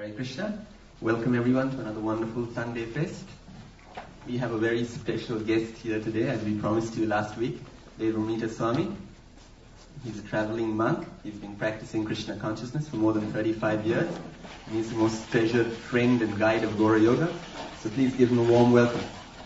Hare Krishna. Welcome everyone to another wonderful Sunday Fest. We have a very special guest here today, as we promised you last week, Deva Ramita Swami. He's a traveling monk. He's been practicing Krishna consciousness for more than 35 years. And he's the most treasured friend and guide of Gaura Yoga. So please give him a warm welcome.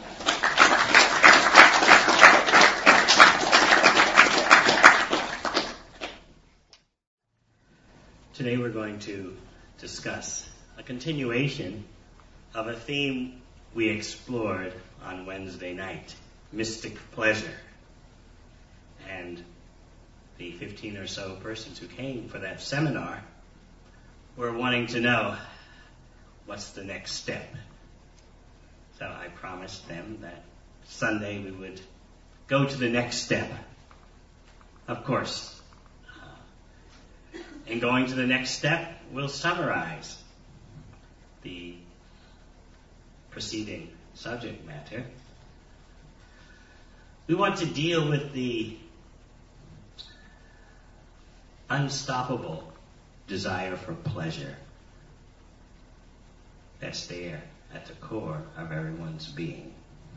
Today we're going to discuss a continuation of a theme we explored on Wednesday night, mystic pleasure. And the 15 or so persons who came for that seminar were wanting to know, what's the next step? So I promised them that Sunday we would go to the next step. Of course, in going to the next step, we'll summarize the preceding subject matter. We want to deal with the unstoppable desire for pleasure that's there at the core of everyone's being.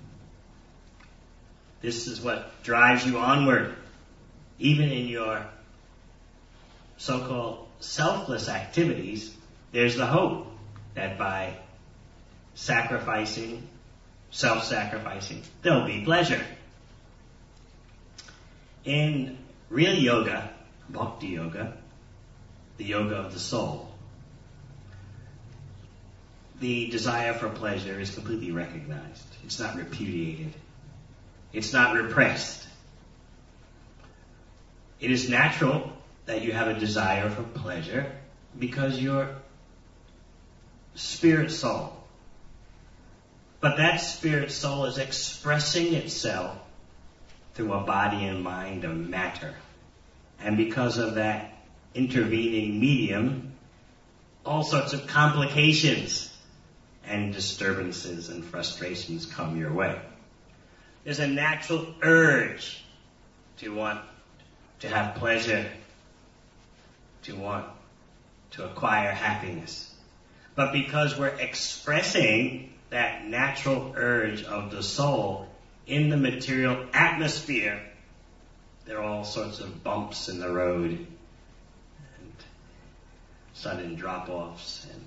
This is what drives you onward, even in your so-called selfless activities. There's the hope that by sacrificing, self-sacrificing, there'll be pleasure. In real yoga, bhakti yoga, the yoga of the soul, the desire for pleasure is completely recognized. It's not repudiated. It's not repressed. It is natural that you have a desire for pleasure because you're spirit soul. But that spirit soul is expressing itself through a body and mind of matter. And because of that intervening medium, all sorts of complications and disturbances and frustrations come your way. There's a natural urge to want to have pleasure, to want to acquire happiness. But because we're expressing that natural urge of the soul in the material atmosphere, there are all sorts of bumps in the road and sudden drop-offs and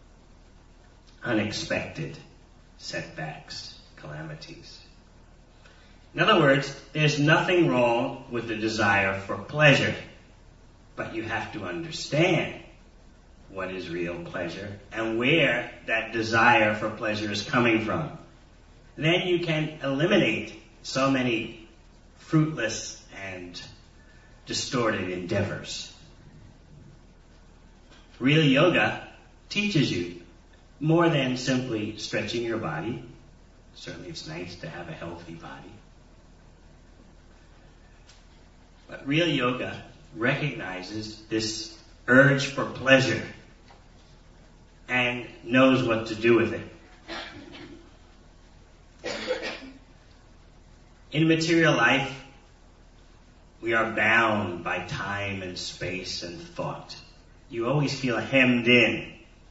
unexpected setbacks, calamities. In other words, there's nothing wrong with the desire for pleasure. But you have to understand what is real pleasure and where that desire for pleasure is coming from. Then you can eliminate so many fruitless and distorted endeavors. Real yoga teaches you more than simply stretching your body. Certainly it's nice to have a healthy body. But real yoga recognizes this urge for pleasure and knows what to do with it. In material life, we are bound by time and space and thought. You always feel hemmed in.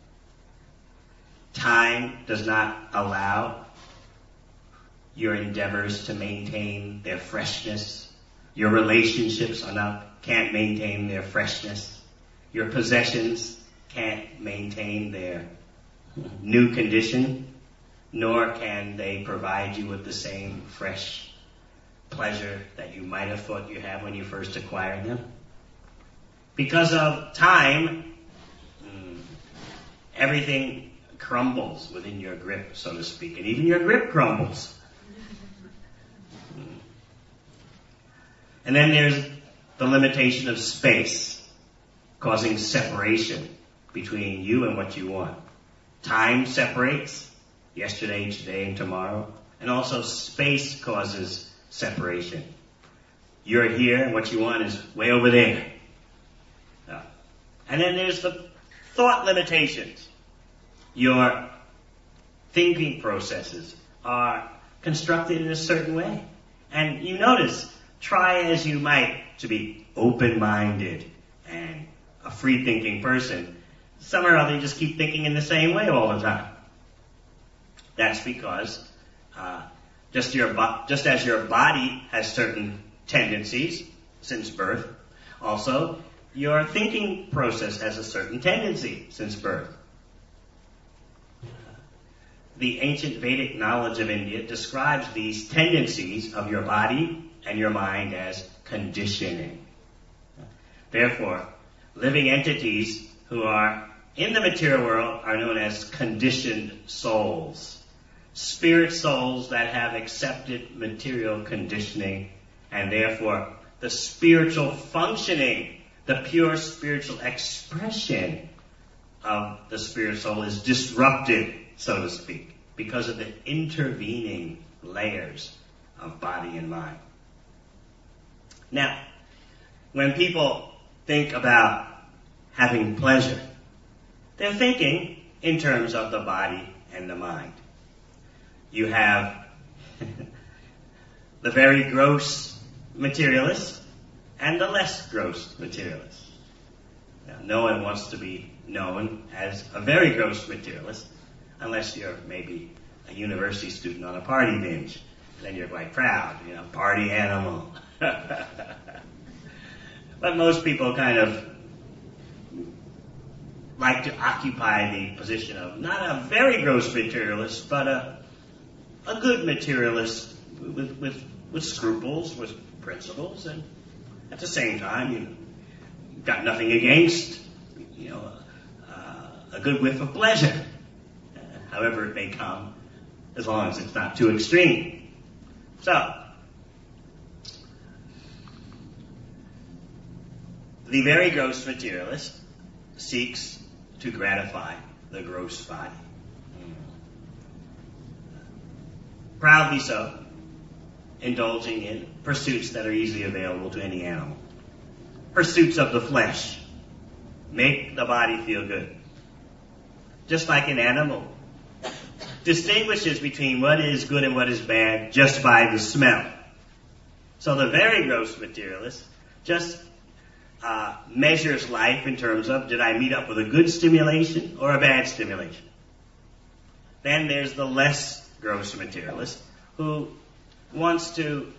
Time does not allow your endeavors to maintain their freshness. Your relationships can't maintain their freshness. Your possessions can't maintain their new condition, nor can they provide you with the same fresh pleasure that you might have thought you had when you first acquired them. Because of time, everything crumbles within your grip, so to speak, and even your grip crumbles. And then there's the limitation of space, causing separation between you and what you want. Time separates, yesterday, today, and tomorrow. And also space causes separation. You're here, and what you want is way over there. And then there's the thought limitations. Your thinking processes are constructed in a certain way. And you notice, try as you might to be open-minded and a free-thinking person, Some or other, you just keep thinking in the same way all the time. That's because just as your body has certain tendencies since birth, also your thinking process has a certain tendency since birth. The ancient Vedic knowledge of India describes these tendencies of your body and your mind as conditioning. Therefore, living entities who are in the material world are known as conditioned souls. Spirit souls that have accepted material conditioning, and therefore the spiritual functioning, the pure spiritual expression of the spirit soul is disrupted, so to speak, because of the intervening layers of body and mind. Now, when people think about having pleasure, they're thinking in terms of the body and the mind. You have the very gross materialist and the less gross materialist. Now, no one wants to be known as a very gross materialist unless you're maybe a university student on a party binge. Then you're quite proud, party animal. But most people kind of like to occupy the position of not a very gross materialist, but a good materialist with scruples, with principles, and at the same time, you've got nothing against, a good whiff of pleasure, however it may come, as long as it's not too extreme. So, the very gross materialist seeks to gratify the gross body. Proudly so, indulging in pursuits that are easily available to any animal. Pursuits of the flesh make the body feel good. Just like an animal distinguishes between what is good and what is bad just by the smell. So the very gross materialist just measures life in terms of, did I meet up with a good stimulation or a bad stimulation? Then there's the less gross materialist who wants to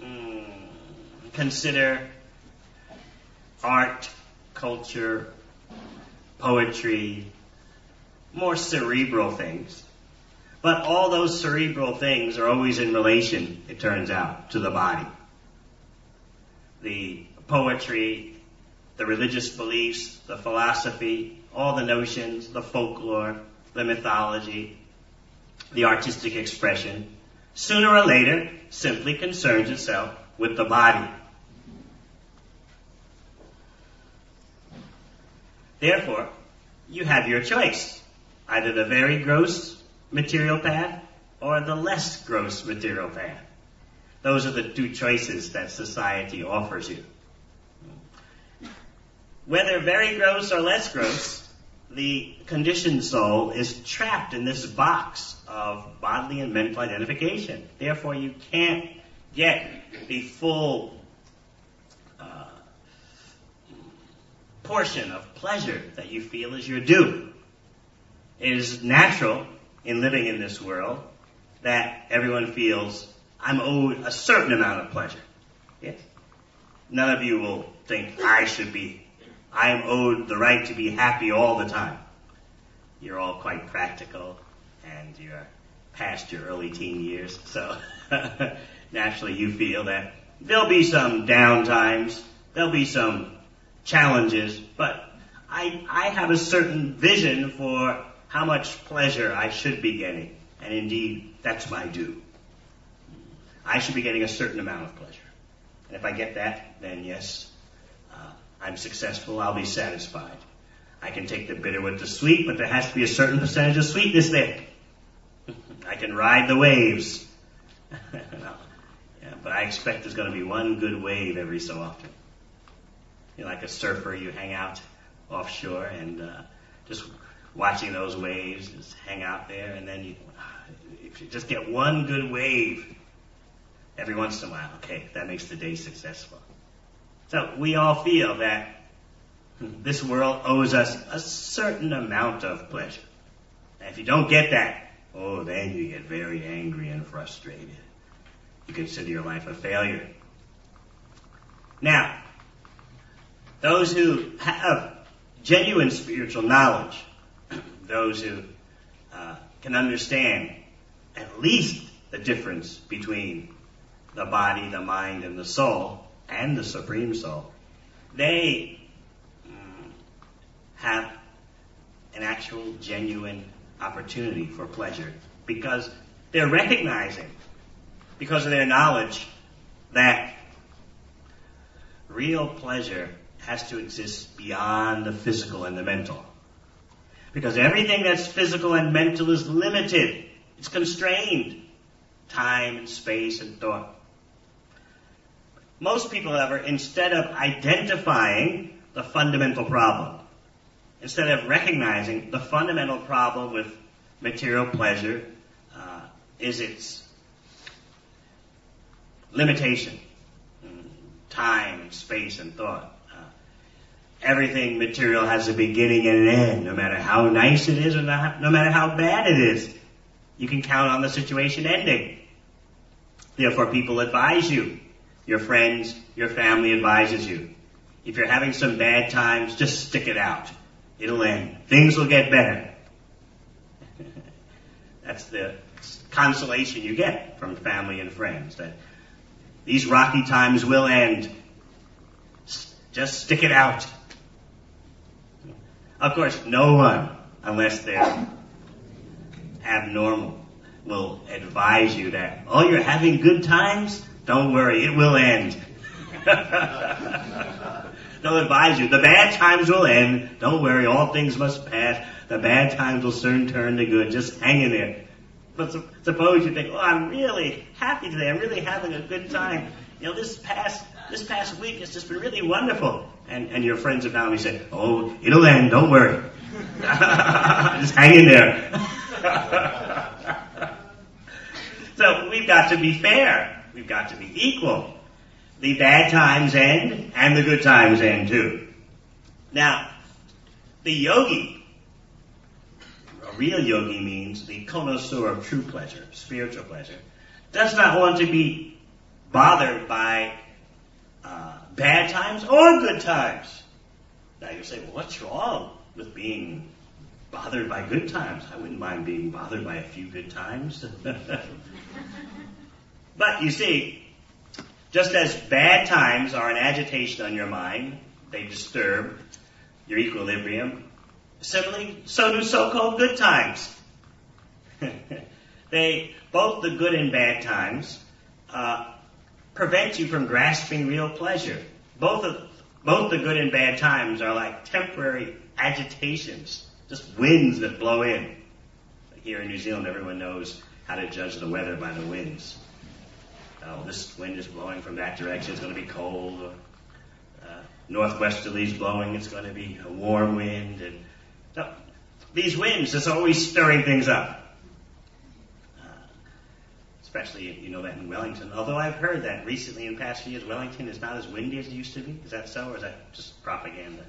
consider art, culture, poetry, more cerebral things. But all those cerebral things are always in relation, it turns out, to the body. The poetry, the religious beliefs, the philosophy, all the notions, the folklore, the mythology, the artistic expression, sooner or later simply concerns itself with the body. Therefore, you have your choice, either the very gross material path or the less gross material path. Those are the two choices that society offers you. Whether very gross or less gross, the conditioned soul is trapped in this box of bodily and mental identification. Therefore, you can't get the full portion of pleasure that you feel is your due. It is natural in living in this world that everyone feels, I'm owed a certain amount of pleasure. Yes? None of you will think, I am owed the right to be happy all the time. You're all quite practical and you're past your early teen years, so naturally you feel that there'll be some down times, there'll be some challenges, but I have a certain vision for how much pleasure I should be getting, and indeed, that's my due. I should be getting a certain amount of pleasure. And if I get that, then yes, I'm successful, I'll be satisfied. I can take the bitter with the sweet, but there has to be a certain percentage of sweetness there. I can ride the waves. But I expect there's going to be one good wave every so often. You're like a surfer, you hang out offshore and just watching those waves, just hang out there, and then if you just get one good wave every once in a while, okay, that makes the day successful. So we all feel that This world owes us a certain amount of pleasure. And if you don't get that, then you get very angry and frustrated. You consider your life a failure. Now, those who have genuine spiritual knowledge, those who can understand at least the difference between the body, the mind, and the soul, and the Supreme Soul, they have an actual genuine opportunity for pleasure because they're recognizing, because of their knowledge, that real pleasure has to exist beyond the physical and the mental. Because everything that's physical and mental is limited. It's constrained. Time and space and thought. Most people, however, instead of identifying the fundamental problem, instead of recognizing the fundamental problem with material pleasure is its limitation. Time, space, and thought. Everything material has a beginning and an end, no matter how nice it is or no matter how bad it is. You can count on the situation ending. Therefore, people advise you. Your friends, your family advises you. If you're having some bad times, just stick it out. It'll end. Things will get better. That's the consolation you get from family and friends, that these rocky times will end. Just stick it out. Of course, no one, unless they're abnormal, will advise you that, you're having good times? Don't worry, it will end. They'll advise you, the bad times will end. Don't worry, all things must pass. The bad times will soon turn to good. Just hang in there. But suppose you think, I'm really happy today. I'm really having a good time. This past week has just been really wonderful. And your friends and family say, it'll end, don't worry. Just hang in there. So we've got to be fair. We've got to be equal. The bad times end, and the good times end too. Now, the yogi, a real yogi means the connoisseur of true pleasure, spiritual pleasure, does not want to be bothered by bad times or good times. Now you say, what's wrong with being bothered by good times? I wouldn't mind being bothered by a few good times. But you see, just as bad times are an agitation on your mind, they disturb your equilibrium, similarly, so do so-called good times. Both the good and bad times prevent you from grasping real pleasure. Both the good and bad times are like temporary agitations, just winds that blow in. Here in New Zealand, everyone knows how to judge the weather by the winds. This wind is blowing from that direction, it's going to be cold. Northwesterlies blowing, it's going to be a warm wind. And these winds, it's always stirring things up. Especially, you know that in Wellington. Although I've heard that recently in past years, Wellington is not as windy as it used to be. Is that so, or is that just propaganda?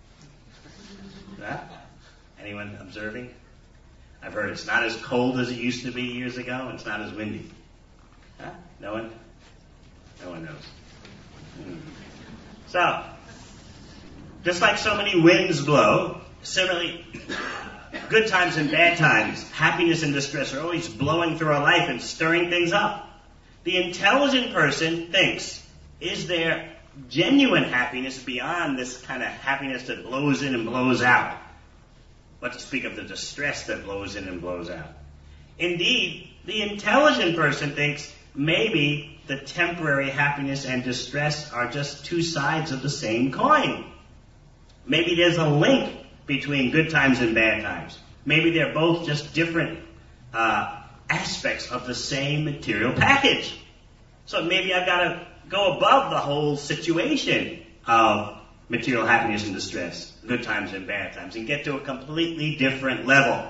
Anyone observing? I've heard it's not as cold as it used to be years ago, and it's not as windy. No one? No one knows. So, just like so many winds blow, similarly, good times and bad times, happiness and distress are always blowing through our life and stirring things up. The intelligent person thinks, is there genuine happiness beyond this kind of happiness that blows in and blows out? What to speak of the distress that blows in and blows out? Indeed, the intelligent person thinks maybe the temporary happiness and distress are just two sides of the same coin. Maybe there's a link between good times and bad times. Maybe they're both just different aspects of the same material package. So maybe I've got to go above the whole situation of material happiness and distress, good times and bad times, and get to a completely different level.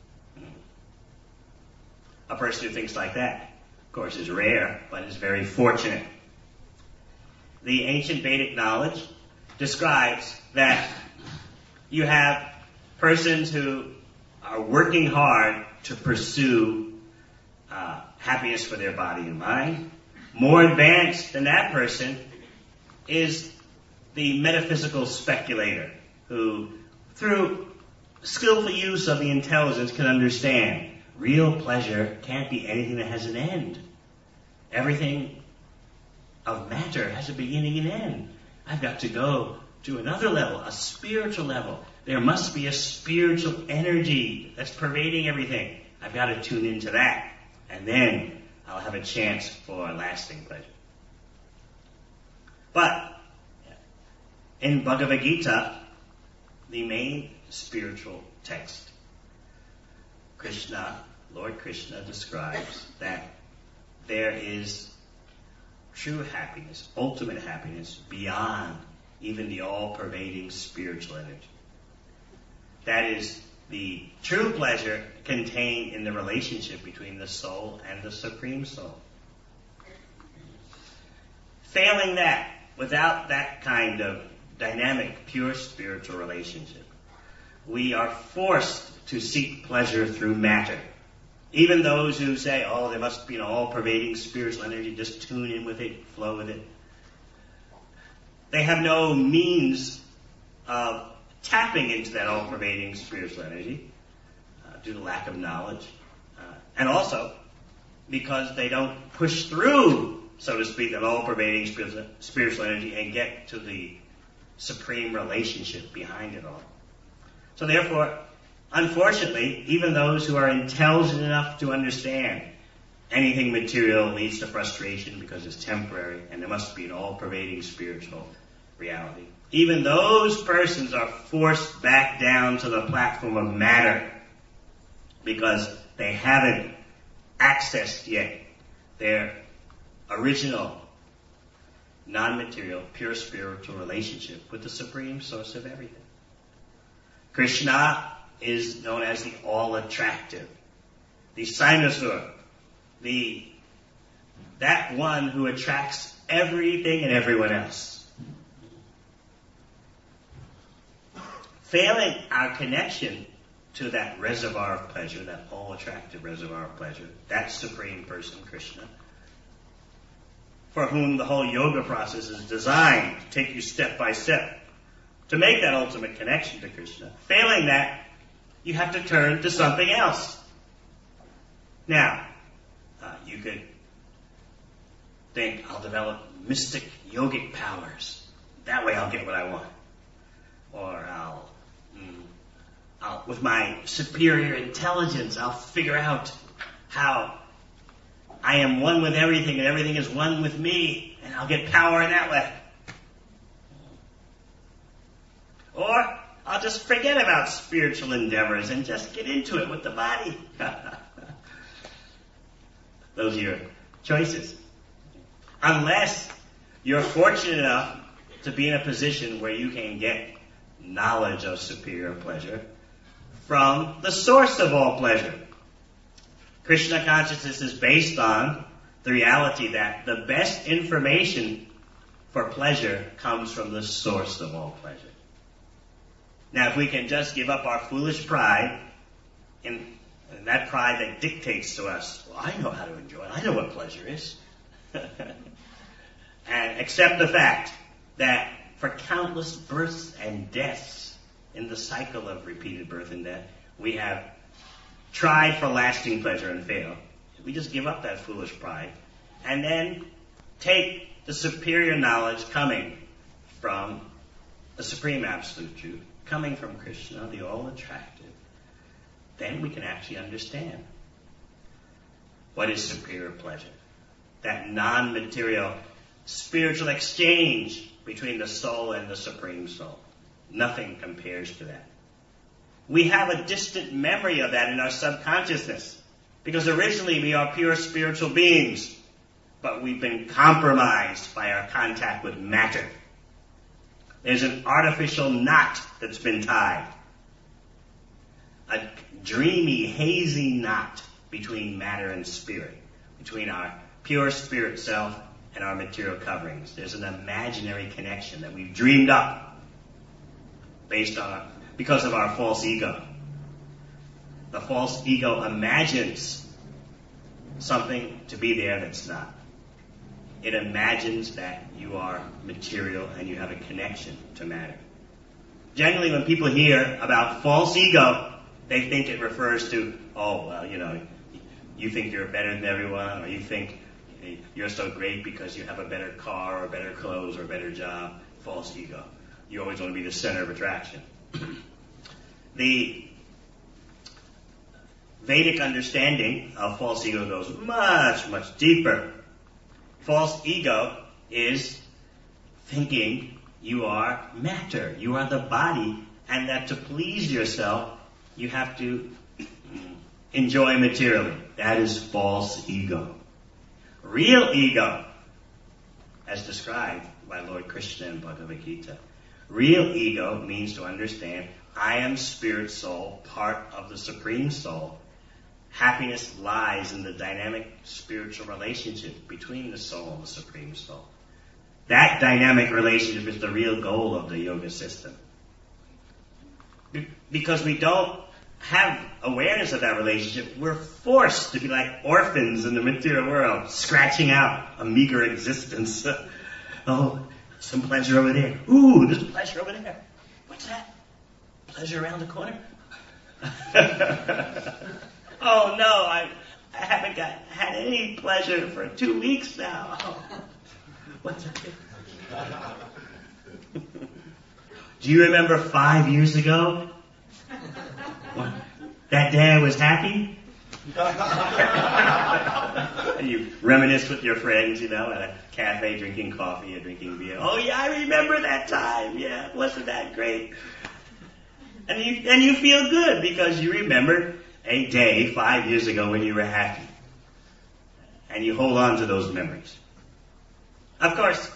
A person who thinks like that, of course, is rare, but is very fortunate. The ancient Vedic knowledge describes that you have persons who are working hard to pursue happiness for their body and mind. More advanced than that person is the metaphysical speculator who, through skillful use of the intelligence, can understand real pleasure can't be anything that has an end. Everything of matter has a beginning and end. I've got to go to another level, a spiritual level. There must be a spiritual energy that's pervading everything. I've got to tune into that, and then I'll have a chance for lasting pleasure. But in Bhagavad Gita, the main spiritual text, Lord Krishna describes that there is true happiness, ultimate happiness, beyond even the all-pervading spiritual energy. That is the true pleasure contained in the relationship between the soul and the Supreme Soul. Failing that, without that kind of dynamic, pure spiritual relationship, we are forced to seek pleasure through matter. Even those who say, there must be an all-pervading spiritual energy, just tune in with it, flow with it. They have no means of tapping into that all-pervading spiritual energy due to lack of knowledge. And also because they don't push through, so to speak, that all-pervading spiritual energy and get to the supreme relationship behind it all. So therefore, unfortunately, even those who are intelligent enough to understand anything material leads to frustration because it's temporary and there must be an all-pervading spiritual reality. Even those persons are forced back down to the platform of matter because they haven't accessed yet their original, non-material, pure spiritual relationship with the Supreme Source of everything. Krishna is known as the all-attractive, the Cynosure, that one who attracts everything and everyone else. Failing our connection to that reservoir of pleasure, that all-attractive reservoir of pleasure, that Supreme Person, Krishna, for whom the whole yoga process is designed to take you step by step to make that ultimate connection to Krishna. Failing that, you have to turn to something else. Now, you could think, I'll develop mystic yogic powers. That way I'll get what I want. Or I'll with my superior intelligence, I'll figure out how I am one with everything and everything is one with me, and I'll get power in that way. Or I'll just forget about spiritual endeavors and just get into it with the body. Those are your choices. Unless you're fortunate enough to be in a position where you can get knowledge of superior pleasure from the source of all pleasure. Krishna consciousness is based on the reality that the best information for pleasure comes from the source of all pleasure. Now, if we can just give up our foolish pride, and that pride that dictates to us, well, I know how to enjoy it, I know what pleasure is, and accept the fact that for countless births and deaths in the cycle of repeated birth and death, we have tried for lasting pleasure and failed. We just give up that foolish pride and then take the superior knowledge coming from the Supreme Absolute Truth, coming from Krishna, the all-attractive. Then we can actually understand what is superior pleasure. That non-material spiritual exchange between the soul and the Supreme Soul. Nothing compares to that. We have a distant memory of that in our subconsciousness because originally we are pure spiritual beings, but we've been compromised by our contact with matter. There's an artificial knot that's been tied. A dreamy, hazy knot between matter and spirit, between our pure spirit self and our material coverings. There's an imaginary connection that we've dreamed up based on because of our false ego. The false ego imagines something to be there that's not. It imagines that you are material and you have a connection to matter. Generally, when people hear about false ego, they think it refers to, you think you're better than everyone, or you think you're so great because you have a better car or better clothes or a better job. False ego. You always want to be the center of attraction. The Vedic understanding of false ego goes much, much deeper. False ego is thinking you are matter, you are the body, and that to please yourself, you have to enjoy materially. That is false ego. Real ego, as described by Lord Krishna in Bhagavad Gita, real ego means to understand I am spirit soul, part of the Supreme Soul. Happiness lies in the dynamic spiritual relationship between the soul and the Supreme Soul. That dynamic relationship is the real goal of the yoga system. Because we don't have awareness of that relationship, we're forced to be like orphans in the material world, scratching out a meager existence. Oh, some pleasure over there. Ooh, there's pleasure over there. What's that? Pleasure around the corner? Oh no, I haven't had any pleasure for 2 weeks now. Oh, what's that? Do you remember 5 years ago? That day I was happy? And you reminisce with your friends, at a cafe drinking coffee or drinking beer. Oh yeah, I remember that time. Yeah, wasn't that great? And you feel good because you remembered a day 5 years ago when you were happy. And you hold on to those memories. Of course,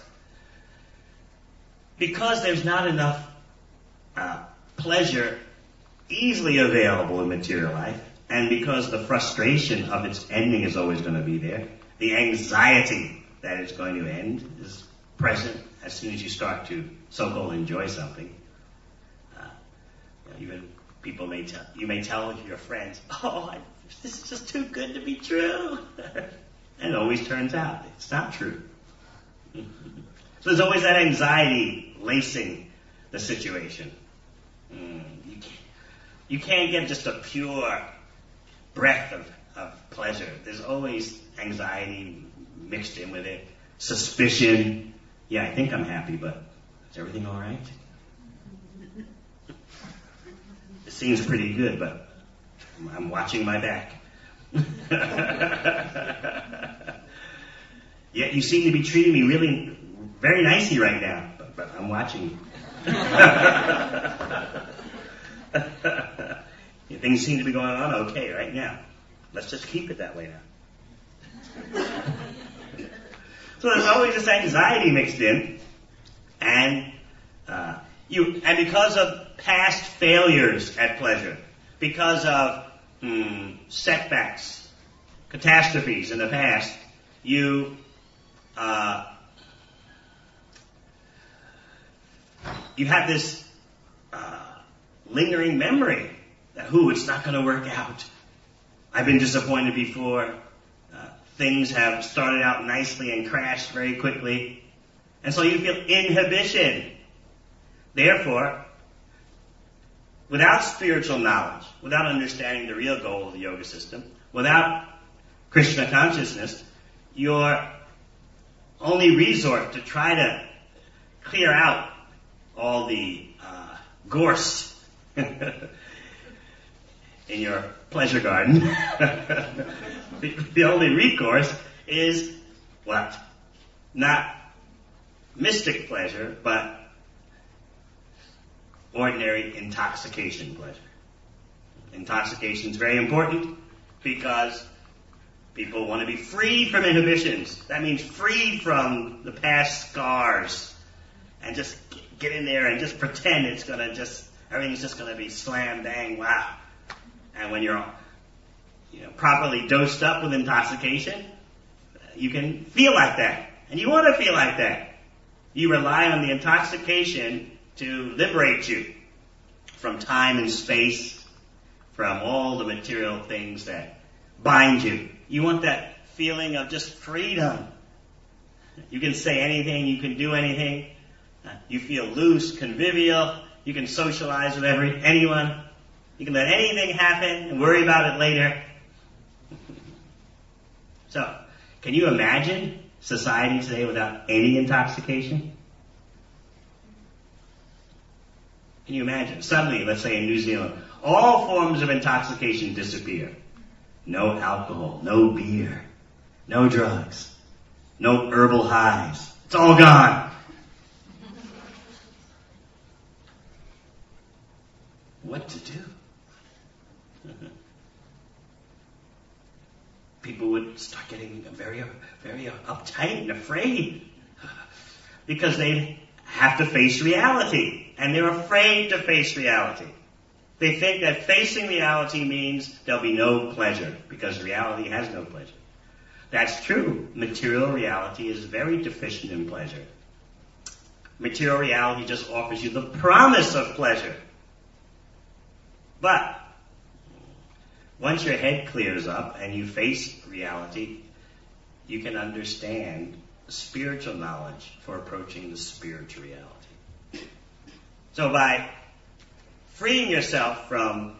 because there's not enough pleasure easily available in material life, and because the frustration of its ending is always going to be there, the anxiety that it's going to end is present as soon as you start to so-called enjoy something. Even people may tell your friends, this is just too good to be true. And it always turns out it's not true. So there's always that anxiety lacing the situation. You can't get just a pure breath of pleasure. There's always anxiety mixed in with it. Suspicion. Yeah, I think I'm happy, but is everything all right? It seems pretty good, but I'm watching my back. Yeah, you seem to be treating me really very nicely right now, but I'm watching you. Things seem to be going on okay right now. Let's just keep it that way now. So there's always this anxiety mixed in, and because of past failures at pleasure, because of setbacks, catastrophes in the past, you have this lingering memory that, it's not going to work out. I've been disappointed before. Things have started out nicely and crashed very quickly. And so you feel inhibition. Therefore, without spiritual knowledge, without understanding the real goal of the yoga system, without Krishna consciousness, your only resort to try to clear out all the gorse in your pleasure garden, the only recourse is what? Not mystic pleasure, but ordinary intoxication pleasure. Intoxication is very important because people want to be free from inhibitions. That means free from the past scars, and just get in there and just pretend everything's just going to be slam bang wow. And when you're properly dosed up with intoxication, you can feel like that, and you want to feel like that. You rely on the intoxication to liberate you from time and space, from all the material things that bind you. You want that feeling of just freedom. You can say anything, you can do anything. You feel loose, convivial. You can socialize with anyone. You can let anything happen and worry about it later. So, can you imagine society today without any intoxication? Can you imagine? Suddenly, let's say in New Zealand, all forms of intoxication disappear. No alcohol, no beer, no drugs, no herbal highs. It's all gone. What to do? People would start getting very, very uptight and afraid because they have to face reality, and they're afraid to face reality. They think that facing reality means there'll be no pleasure, because reality has no pleasure. That's true. Material reality is very deficient in pleasure. Material reality just offers you the promise of pleasure. But once your head clears up and you face reality, you can understand spiritual knowledge for approaching the spiritual reality. So by freeing yourself from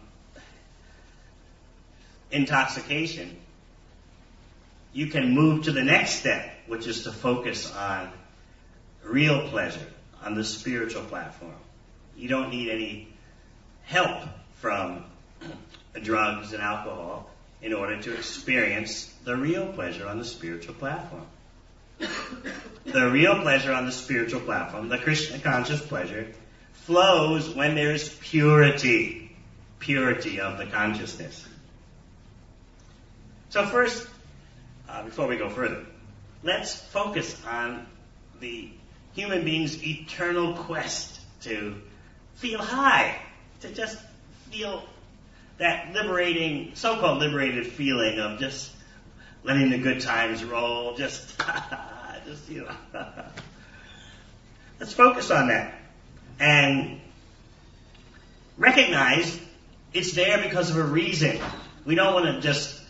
intoxication, you can move to the next step, which is to focus on real pleasure on the spiritual platform. You don't need any help from drugs and alcohol in order to experience the real pleasure on the spiritual platform. The real pleasure on the spiritual platform, the Krishna conscious pleasure, flows when there's purity of the consciousness. So first, before we go further, let's focus on the human being's eternal quest to feel high, to just feel that liberating, so-called liberated feeling of just letting the good times roll, just let's focus on that and recognize it's there because of a reason. We don't want to just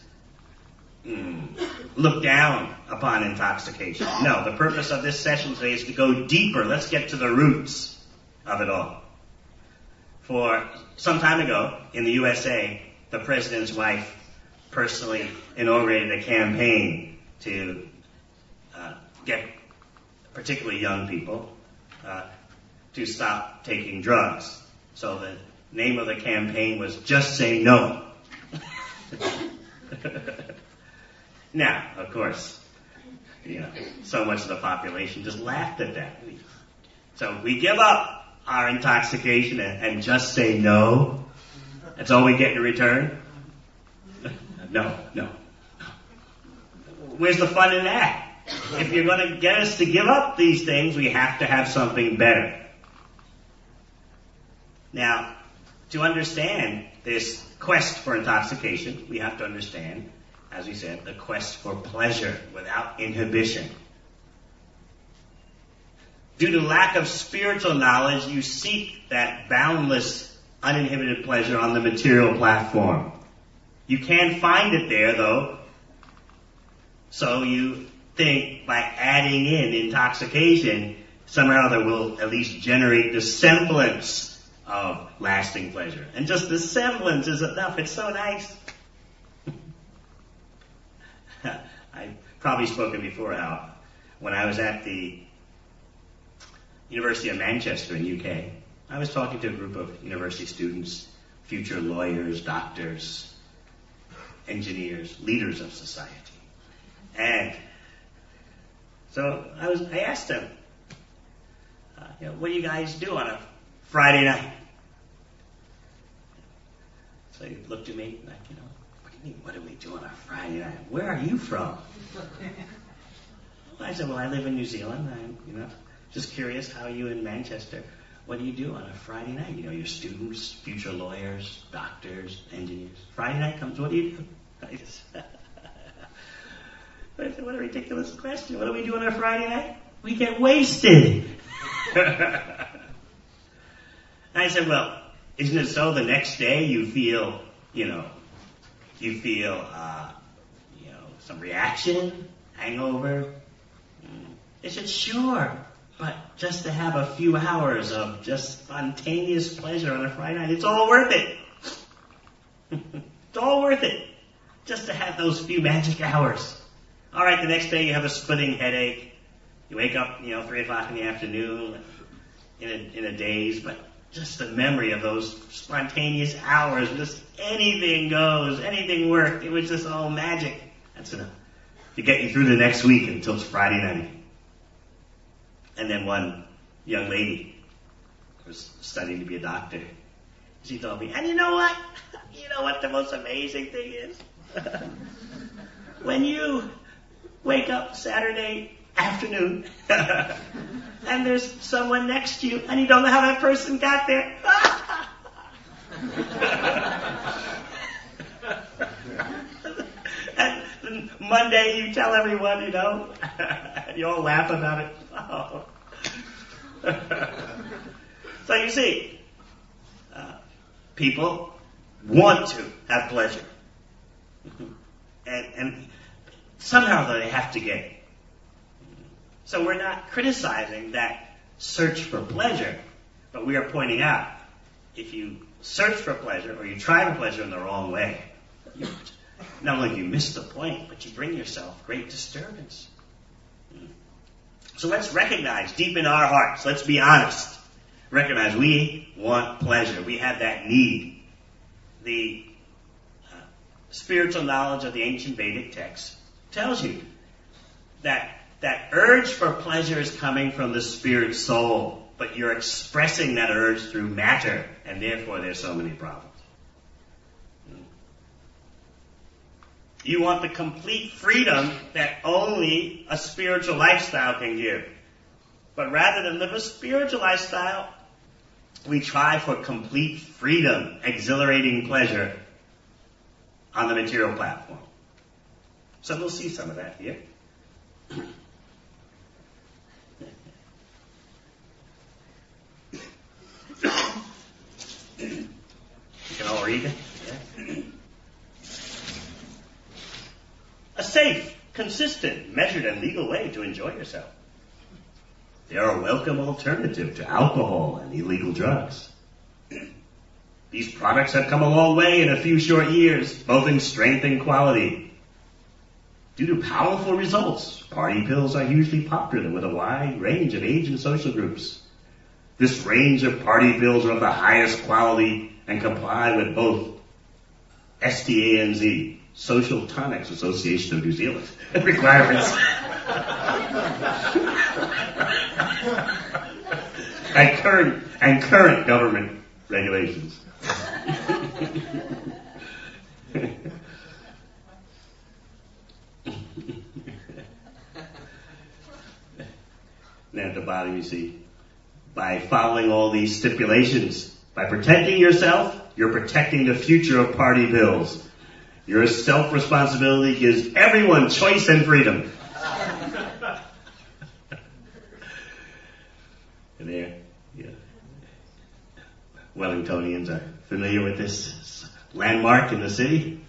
look down upon intoxication. No, the purpose of this session today is to go deeper. Let's get to the roots of it all. For some time ago, in the USA, the president's wife personally inaugurated a campaign to get particularly young people to stop taking drugs. So the name of the campaign was Just Say No. Now, of course, so much of the population just laughed at that. So we give up our intoxication and just say no. That's all we get in return? No. Where's the fun in that? If you're going to get us to give up these things, we have to have something better. Now, to understand this quest for intoxication, we have to understand, as we said, the quest for pleasure without inhibition. Due to lack of spiritual knowledge, you seek that boundless, uninhibited pleasure on the material platform. You can't find it there, though, so you think by adding in intoxication, somehow that will at least generate the semblance of lasting pleasure. And just the semblance is enough. It's so nice. I've probably spoken before how when I was at the University of Manchester in UK, I was talking to a group of university students, future lawyers, doctors, engineers, leaders of society. And so I asked them, what do you guys do on a Friday night? So they looked at me like, what do you mean, what do we do on a Friday night? Where are you from? I said, well, I live in New Zealand. I'm, just curious how you in Manchester, what do you do on a Friday night? Your students, future lawyers, doctors, engineers. Friday night comes, what do you do? I said, what a ridiculous question. What do we do on a Friday night? We get wasted. I said, well, Isn't it so the next day you feel, some reaction, hangover? Is it sure? But just to have a few hours of just spontaneous pleasure on a Friday night, it's all worth it. It's all worth it. Just to have those few magic hours. All right, the next day you have a splitting headache. You wake up, 3 o'clock in the afternoon in a daze, but just the memory of those spontaneous hours, just anything goes, anything worked. It was just all magic. That's enough to get you through the next week until it's Friday night. And then one young lady was studying to be a doctor. She told me, and you know what? You know what the most amazing thing is? When you wake up Saturday afternoon and there's someone next to you and you don't know how that person got there. And Monday you tell everyone, and you all laugh about it. Oh. So you see, people want to have pleasure. And somehow they have to get it. So we're not criticizing that search for pleasure, but we are pointing out, if you search for pleasure or you try for pleasure in the wrong way, not only do you miss the point, but you bring yourself great disturbance. So let's recognize deep in our hearts, let's be honest, recognize we want pleasure. We have that need. The spiritual knowledge of the ancient Vedic text tells you that urge for pleasure is coming from the spirit soul, but you're expressing that urge through matter, and therefore there's so many problems. You want the complete freedom that only a spiritual lifestyle can give. But rather than live a spiritual lifestyle, we try for complete freedom, exhilarating pleasure on the material platform. So we'll see some of that here. You can all read it? Yeah. A safe, consistent, measured, and legal way to enjoy yourself. They are a welcome alternative to alcohol and illegal drugs. These products have come a long way in a few short years, both in strength and quality. Due to powerful results, party pills are hugely popular with a wide range of age and social groups. This range of party pills are of the highest quality and comply with both STANZ, Social Tonics Association of New Zealand, requirements. and current government regulations. And at the bottom you see, by following all these stipulations, by protecting yourself, you're protecting the future of party pills. Your self-responsibility gives everyone choice and freedom. And there, yeah. Wellingtonians are familiar with this landmark in the city.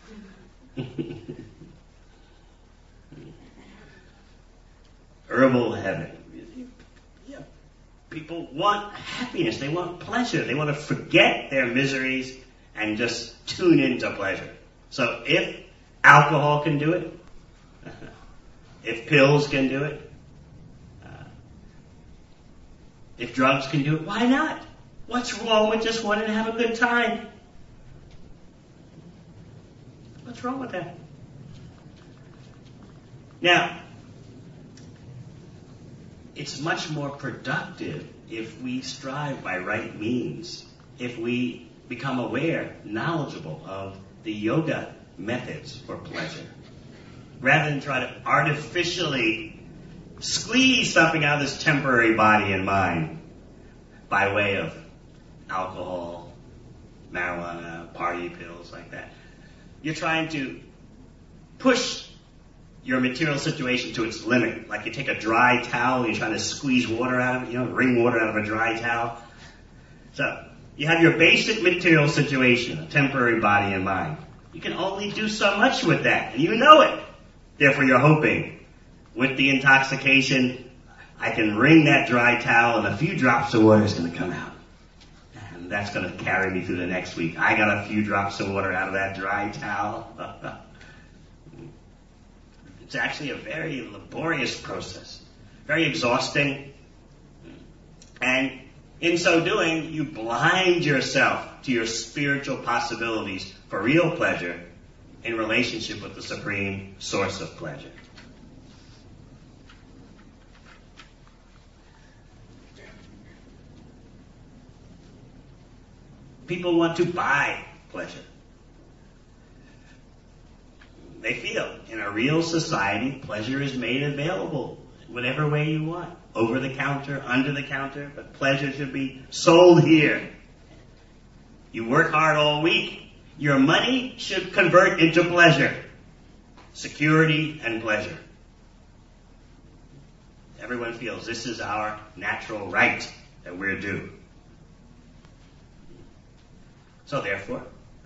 Herbal heaven. Yeah. People want happiness. They want pleasure. They want to forget their miseries and just tune into pleasure. So if alcohol can do it, if pills can do it, if drugs can do it, why not? What's wrong with just wanting to have a good time? What's wrong with that? Now, it's much more productive if we strive by right means, if we become aware, knowledgeable of the yoga methods for pleasure, rather than try to artificially squeeze something out of this temporary body and mind by way of alcohol, marijuana, party pills, like that. You're trying to push your material situation to its limit. Like you take a dry towel, you're trying to squeeze water out of it, wring water out of a dry towel. So You have your basic material situation, a temporary body and mind. You can only do so much with that, and you know it. Therefore, you're hoping, with the intoxication, I can wring that dry towel and a few drops of water is going to come out. And that's going to carry me through the next week. I got a few drops of water out of that dry towel. It's actually a very laborious process, very exhausting. And in so doing, you blind yourself to your spiritual possibilities for real pleasure in relationship with the supreme source of pleasure. People want to buy pleasure. They feel in a real society, pleasure is made available whatever way you want. Over the counter, under the counter, but pleasure should be sold here. You work hard all week. Your money should convert into pleasure. Security and pleasure. Everyone feels this is our natural right that we're due. So therefore,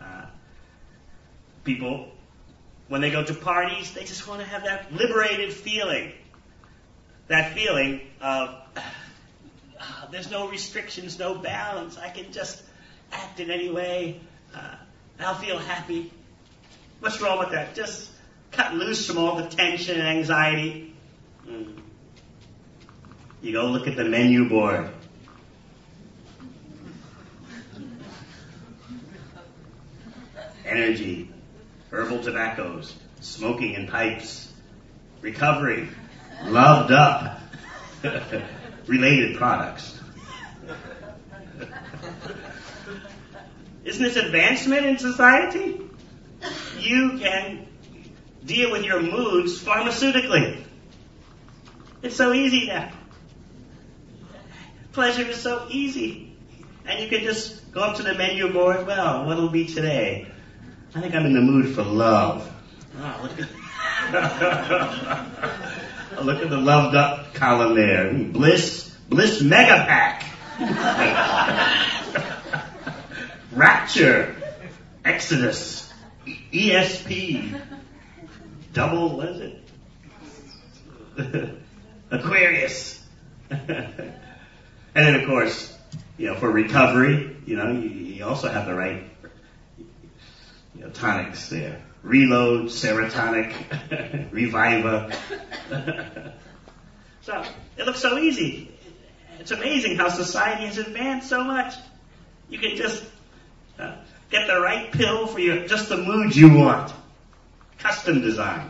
people, when they go to parties, they just want to have that liberated feeling. That feeling of there's no restrictions, no bounds. I can just act in any way. I'll feel happy. What's wrong with that? Just cut loose from all the tension and anxiety. You go look at the menu board. Energy, herbal tobaccos, smoking in pipes, recovery, loved up, related products. Isn't this advancement in society? You can deal with your moods pharmaceutically. It's so easy now. Pleasure is so easy. And you can just go up to the menu board. Well, what'll be today? I think I'm in the mood for love. Oh, look at the loved up column there. Bliss Mega Pack. Rapture. Exodus. ESP. Double, what is it? Aquarius. And then, of course, for recovery, you also have the right tonics there. Reload, Serotonic, Reviva. So, it looks so easy. It's amazing how society has advanced so much. You can just get the right pill for just the mood you want. Custom design.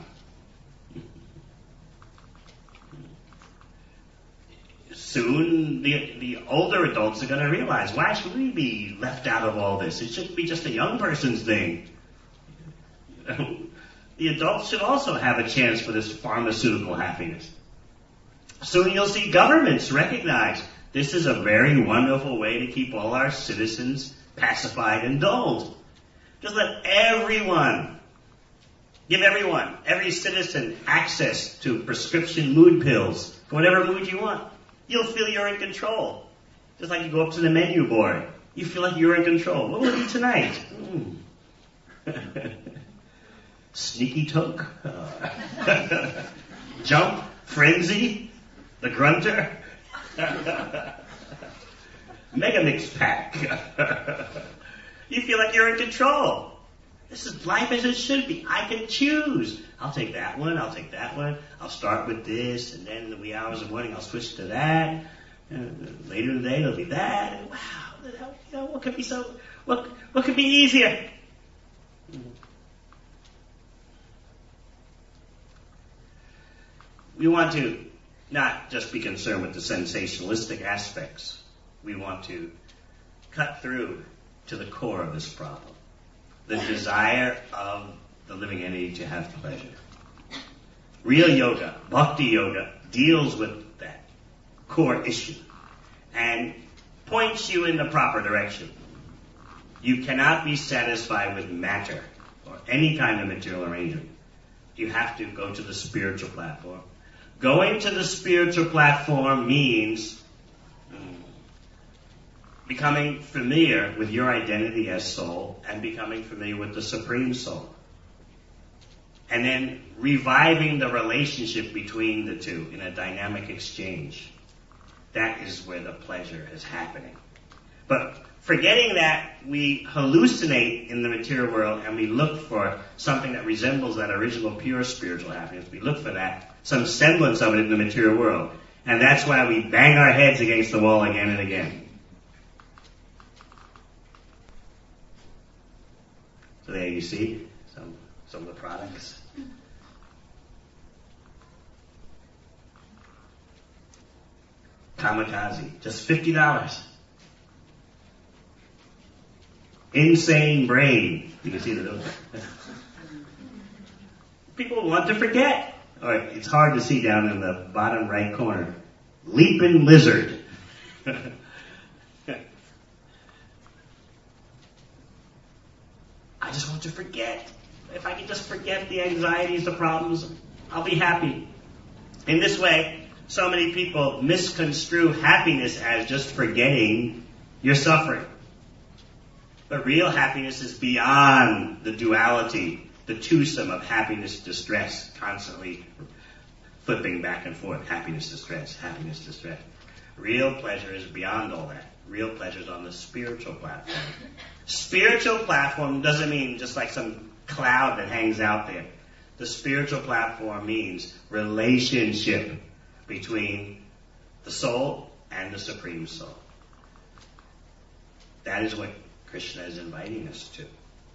Soon, the older adults are going to realize, why should we be left out of all this? It shouldn't be just a young person's thing. The adults should also have a chance for this pharmaceutical happiness. Soon you'll see governments recognize this is a very wonderful way to keep all our citizens pacified and dulled. Just let give every citizen access to prescription mood pills for whatever mood you want. You'll feel you're in control. Just like you go up to the menu board. You feel like you're in control. What will it be tonight? Sneaky Toke. Jump. Frenzy. The Grunter. Mega Mix Pack. You feel like you're in control. This is life as it should be. I can choose. I'll take that one. I'll take that one. I'll start with this, and then in the wee hours of morning, I'll switch to that. Later in the day, it'll be that. And wow, what could be what could be easier? We want to not just be concerned with the sensationalistic aspects. We want to cut through to the core of this problem. The desire of the living entity to have pleasure. Real yoga, bhakti yoga, deals with that core issue and points you in the proper direction. You cannot be satisfied with matter or any kind of material arrangement. You have to go to the spiritual platform. Going to the spiritual platform means becoming familiar with your identity as soul and becoming familiar with the Supreme Soul. And then reviving the relationship between the two in a dynamic exchange. That is where the pleasure is happening. But forgetting that we hallucinate in the material world and we look for something that resembles that original pure spiritual happiness. We look for that, some semblance of it in the material world. And that's why we bang our heads against the wall again and again. So there you see some of the products. Kamikaze, just $50. Insane Brain. You can see those. People want to forget. All right, it's hard to see down in the bottom right corner. Leaping Lizard. I just want to forget. If I can just forget the anxieties, the problems, I'll be happy. In this way, so many people misconstrue happiness as just forgetting your suffering. But real happiness is beyond the duality, the twosome of happiness, distress, constantly flipping back and forth. Happiness, distress, happiness, distress. Real pleasure is beyond all that. Real pleasure is on the spiritual platform. Spiritual platform doesn't mean just like some cloud that hangs out there. The spiritual platform means relationship between the soul and the Supreme Soul. That is what Krishna is inviting us to.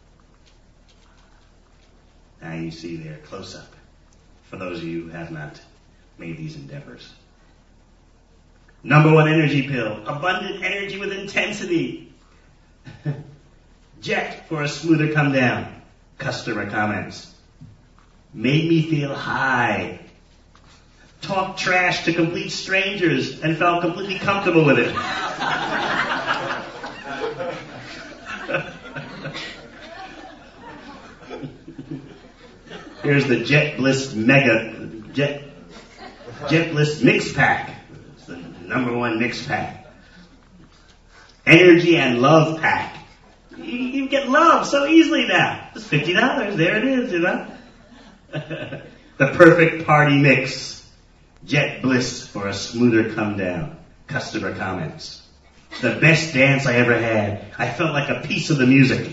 Now you see there, close up, for those of you who have not made these endeavors. Number one energy pill, abundant energy with intensity. Jet for a smoother come down. Customer comments. Made me feel high. Talked trash to complete strangers and felt completely comfortable with it. Here's the Jet Bliss Jet Bliss Mix Pack. It's the number one mix pack. Energy and Love Pack. You get love so easily now. It's $50. There it is, you know. The perfect party mix. Jet Bliss for a smoother come down. Customer comments. The best dance I ever had. I felt like a piece of the music.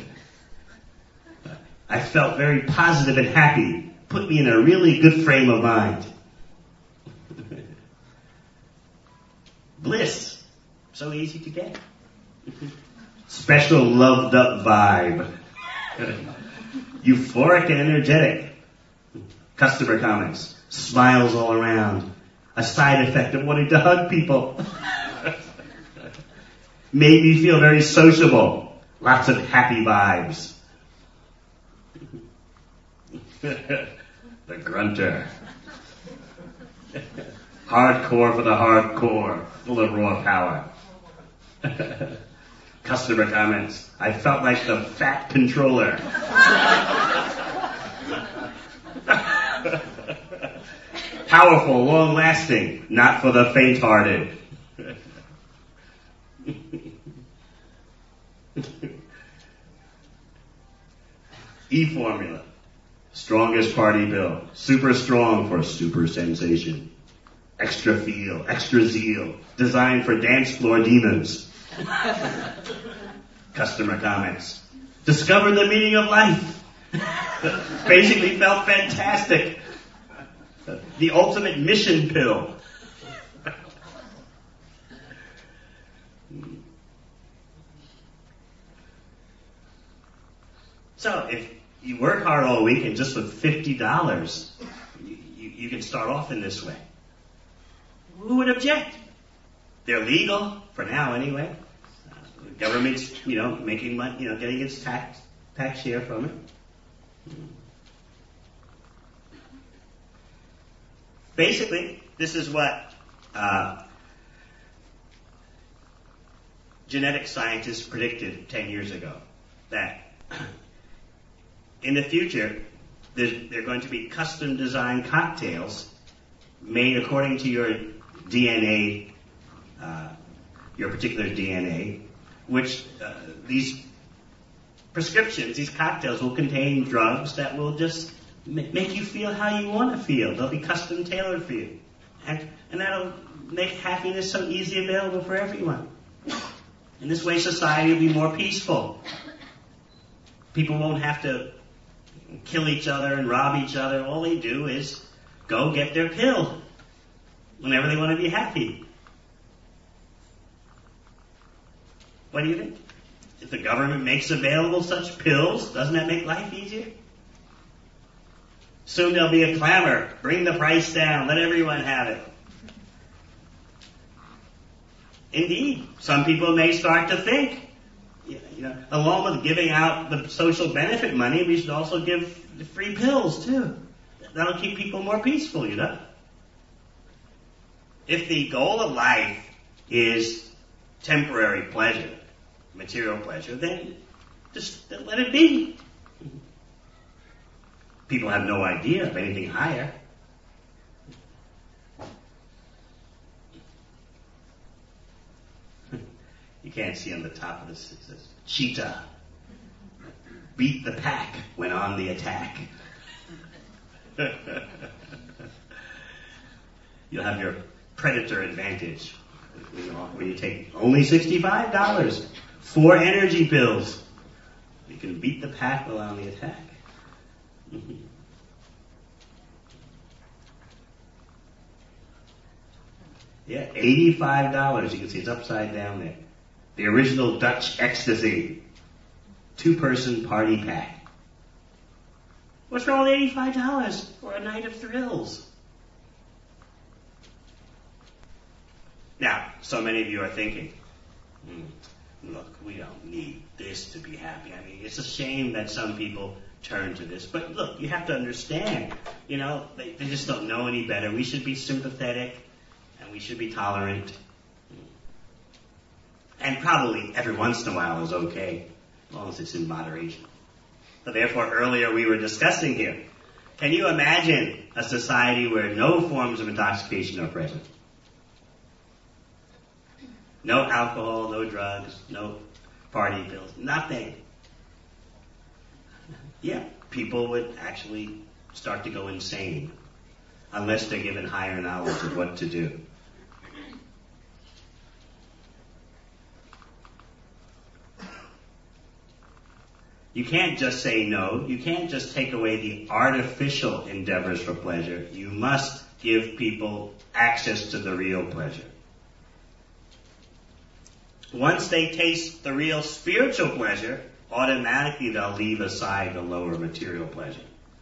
I felt very positive and happy. Put me in a really good frame of mind. Bliss. So easy to get. Special loved up vibe. Euphoric and energetic. Customer comments. Smiles all around. A side effect of wanting to hug people. Made me feel very sociable. Lots of happy vibes. The grunter. Hardcore for the hardcore. Full of raw power. Customer comments. I felt like the fat controller. Powerful, long-lasting, not for the faint-hearted. E-formula. Strongest party pill. Super strong for super sensation. Extra feel, extra zeal. Designed for dance floor demons. Customer comments. Discovered the meaning of life. Basically felt fantastic. The ultimate mission pill. So if you work hard all week and just with $50, you can start off in this way. Who would object? They're legal, for now anyway. The government's, making money, getting its tax share from it. Basically, this is what genetic scientists predicted 10 years ago. That in the future, there are going to be custom-designed cocktails made according to your DNA, your particular DNA, which these prescriptions, these cocktails will contain drugs that will just make you feel how you want to feel. They'll be custom tailored for you. And that'll make happiness so easy available for everyone. In this way, society will be more peaceful. People won't have to kill each other and rob each other. All they do is go get their pill whenever they want to be happy. What do you think? If the government makes available such pills, doesn't that make life easier? Soon there'll be a clamor. Bring the price down. Let everyone have it. Indeed, some people may start to think, along with giving out the social benefit money, we should also give free pills too. That'll keep people more peaceful, If the goal of life is temporary pleasure, material pleasure, then just let it be. People have no idea of anything higher. You can't see on the top of this, it says, cheetah, beat the pack when on the attack. You'll have your predator advantage when you take only $65 for energy pills. You can beat the pack while on the attack. Yeah, $85. You can see it's upside down there. The original Dutch ecstasy. 2-person party pack. What's wrong with $85 for a night of thrills? Now, so many of you are thinking, look, we don't need this to be happy. I mean, it's a shame that some people turn to this. But look, you have to understand, they just don't know any better. We should be sympathetic and we should be tolerant. And probably every once in a while is okay, as long as it's in moderation. So therefore, earlier we were discussing here, can you imagine a society where no forms of intoxication are present? No alcohol, no drugs, no party pills, nothing. Yeah, people would actually start to go insane unless they're given higher knowledge of what to do. You can't just say no. You can't just take away the artificial endeavors for pleasure. You must give people access to the real pleasure. Once they taste the real spiritual pleasure, automatically they'll leave aside the lower material pleasure.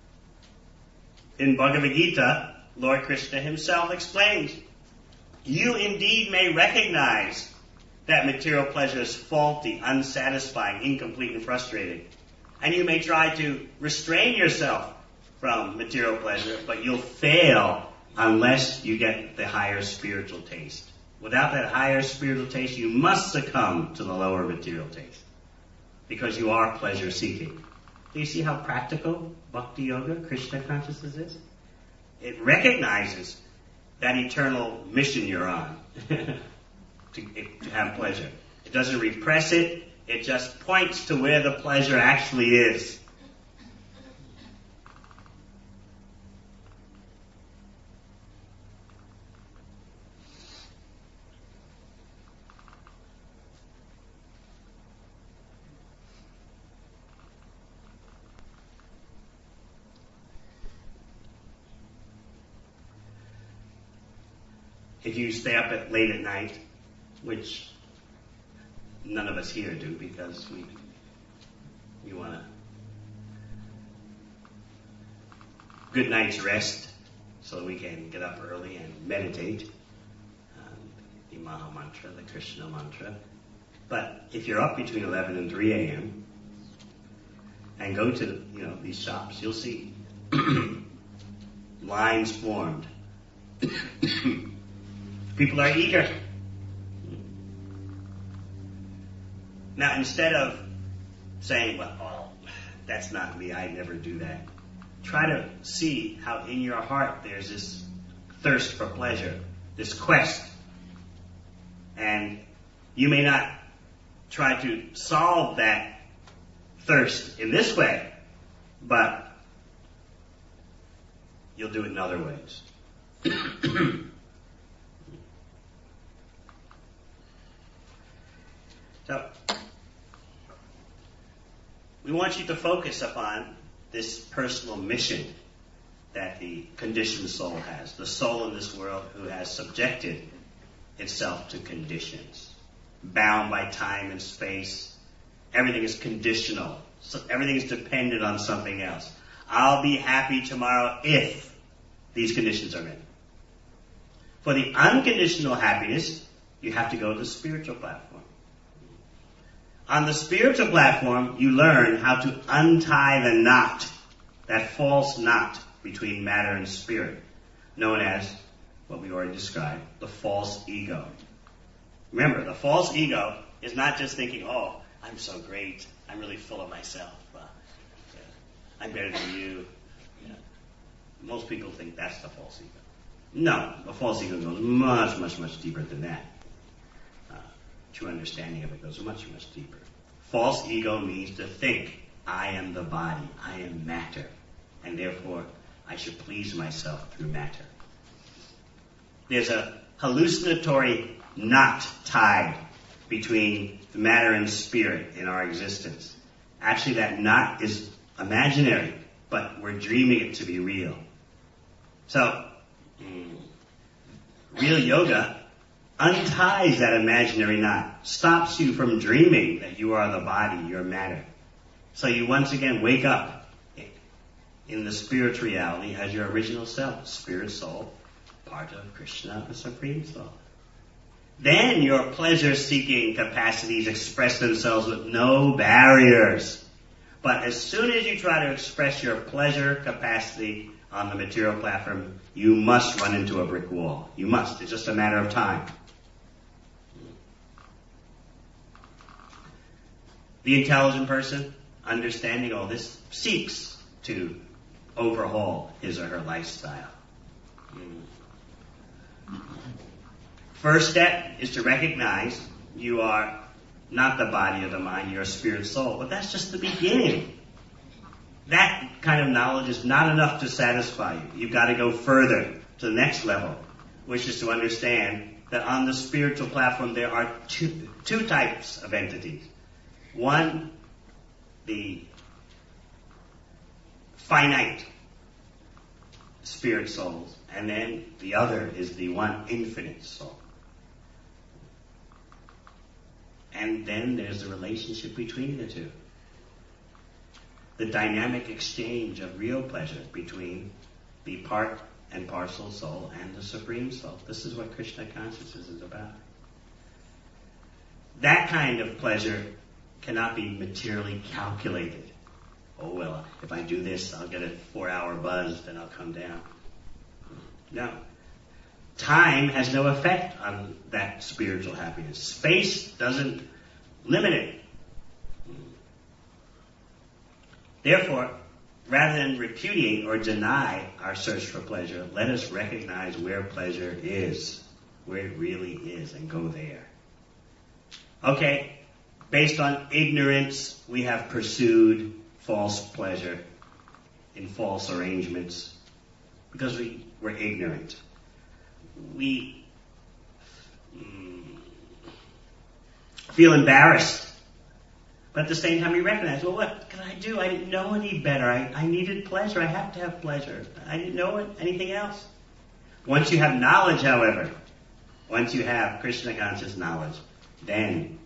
In Bhagavad Gita, Lord Krishna himself explains, you indeed may recognize that material pleasure is faulty, unsatisfying, incomplete, and frustrating. And you may try to restrain yourself from material pleasure, but you'll fail unless you get the higher spiritual taste. Without that higher spiritual taste, you must succumb to the lower material taste, because you are pleasure seeking. Do you see how practical Bhakti Yoga, Krishna consciousness is? It recognizes that eternal mission you're on to have pleasure. It doesn't repress it. It just points to where the pleasure actually is. If you stay up late at night, which none of us here do because we want a good night's rest so we can get up early and meditate. The Maha Mantra, the Krishna mantra. But if you're up between 11 and 3 a.m. and go to these shops, you'll see lines formed. People are eager. Now, instead of saying, well, that's not me, I never do that, try to see how in your heart there's this thirst for pleasure, this quest. And you may not try to solve that thirst in this way, but you'll do it in other ways. So, we want you to focus upon this personal mission that the conditioned soul has. The soul in this world who has subjected itself to conditions. Bound by time and space. Everything is conditional. So everything is dependent on something else. I'll be happy tomorrow if these conditions are met. For the unconditional happiness, you have to go to the spiritual platform. On the spiritual platform, you learn how to untie the knot, that false knot between matter and spirit, known as, what we already described, the false ego. Remember, the false ego is not just thinking, oh, I'm so great, I'm really full of myself, I'm better than you. Yeah. Most people think that's the false ego. No, the false ego goes much, much, much deeper than that. True understanding of it goes much, much deeper. False ego means to think, I am the body, I am matter, and therefore I should please myself through matter. There's a hallucinatory knot tied between the matter and spirit in our existence. Actually, that knot is imaginary, but we're dreaming it to be real. So, real yoga unties that imaginary knot, stops you from dreaming that you are the body, you're matter. So you once again wake up in the spiritual reality as your original self, spirit soul, part of Krishna, the Supreme Soul. Then your pleasure-seeking capacities express themselves with no barriers. But as soon as you try to express your pleasure capacity on the material platform, you must run into a brick wall. You must. It's just a matter of time. The intelligent person, understanding all this, seeks to overhaul his or her lifestyle. First step is to recognize you are not the body or the mind, you're a spirit soul. But that's just the beginning. That kind of knowledge is not enough to satisfy you. You've got to go further to the next level, which is to understand that on the spiritual platform there are two types of entities. One, the finite spirit souls, and then the other is the one infinite soul. And then there's the relationship between the two. The dynamic exchange of real pleasure between the part and parcel soul and the Supreme Soul. This is what Krishna consciousness is about. That kind of pleasure cannot be materially calculated. Oh, well, if I do this, I'll get a 4-hour buzz, then I'll come down. No. Time has no effect on that spiritual happiness. Space doesn't limit it. Therefore, rather than repudiate or deny our search for pleasure, let us recognize where pleasure is, where it really is, and go there. Okay, based on ignorance, we have pursued false pleasure in false arrangements because we were ignorant. We feel embarrassed. But at the same time we recognize, well, what can I do? I didn't know any better. I needed pleasure. I have to have pleasure. I didn't know anything else. Once you have knowledge, however, once you have Krishna conscious knowledge, then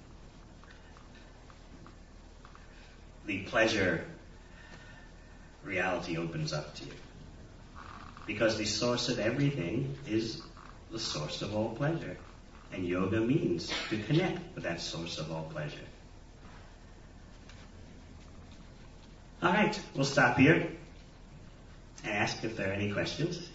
the pleasure reality opens up to you. Because the source of everything is the source of all pleasure. And yoga means to connect with that source of all pleasure. All right, we'll stop here and ask if there are any questions.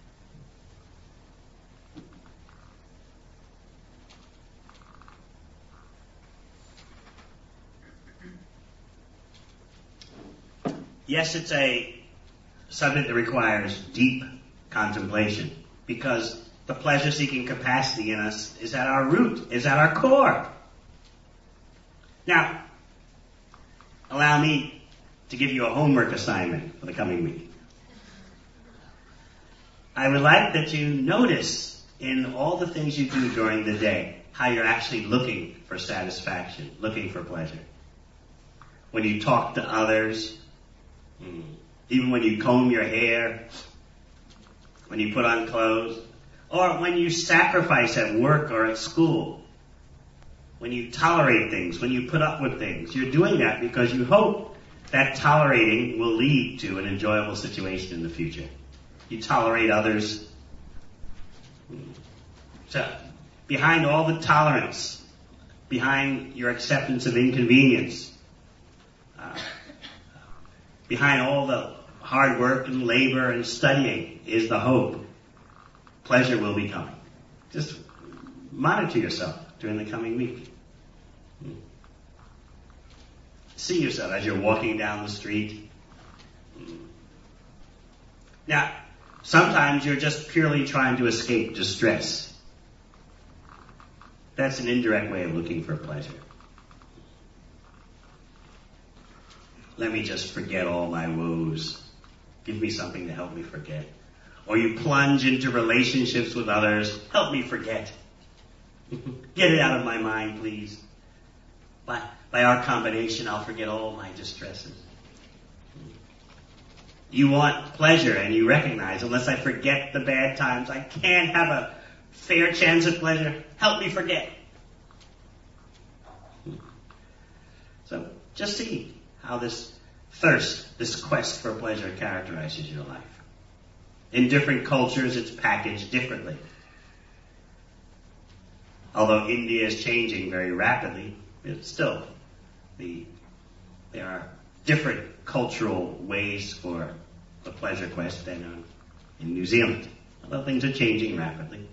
Yes, it's a subject that requires deep contemplation because the pleasure-seeking capacity in us is at our root, is at our core. Now, allow me to give you a homework assignment for the coming week. I would like that you notice in all the things you do during the day how you're actually looking for satisfaction, looking for pleasure. When you talk to others, even when you comb your hair, when you put on clothes, or when you sacrifice at work or at school, when you tolerate things, when you put up with things, you're doing that because you hope that tolerating will lead to an enjoyable situation in the future. You tolerate others. So, behind all the tolerance, behind your acceptance of inconvenience, behind all the hard work and labor and studying is the hope. Pleasure will be coming. Just monitor yourself during the coming week. See yourself as you're walking down the street. Now, sometimes you're just purely trying to escape distress. That's an indirect way of looking for pleasure. Let me just forget all my woes. Give me something to help me forget. Or you plunge into relationships with others. Help me forget. Get it out of my mind, please. By our combination, I'll forget all my distresses. You want pleasure, and you recognize, unless I forget the bad times, I can't have a fair chance at pleasure. Help me forget. So, just see how this thirst, this quest for pleasure characterizes your life. In different cultures, it's packaged differently. Although India is changing very rapidly, it's still there are different cultural ways for the pleasure quest than in New Zealand. Although things are changing rapidly.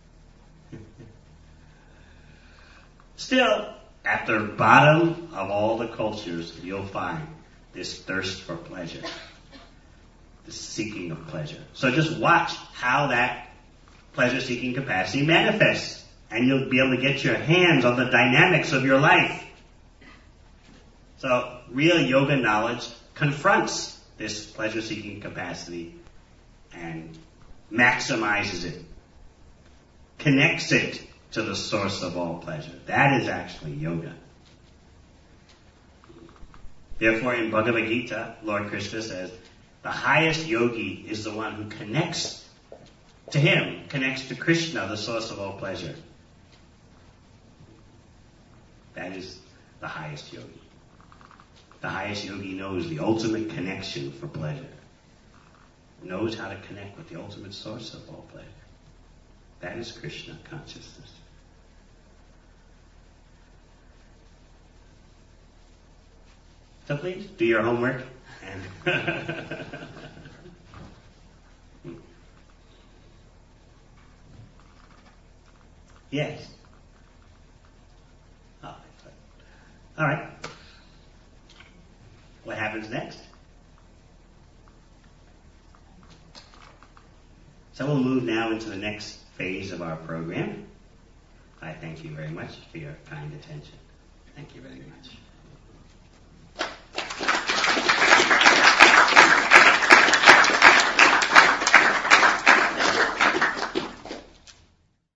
Still, at the bottom of all the cultures, you'll find this thirst for pleasure, this seeking of pleasure. So just watch how that pleasure-seeking capacity manifests, and you'll be able to get your hands on the dynamics of your life. So real yoga knowledge confronts this pleasure-seeking capacity and maximizes it, connects it to the source of all pleasure. That is actually yoga. Therefore, in Bhagavad Gita, Lord Krishna says, the highest yogi is the one who connects to him, connects to Krishna, the source of all pleasure. That is the highest yogi. The highest yogi knows the ultimate connection for pleasure. Knows how to connect with the ultimate source of all pleasure. That is Krishna consciousness. So please, do your homework and yes. Oh, all right. What happens next? So we'll move now into the next phase of our program. I thank you very much for your kind attention. Thank you very much.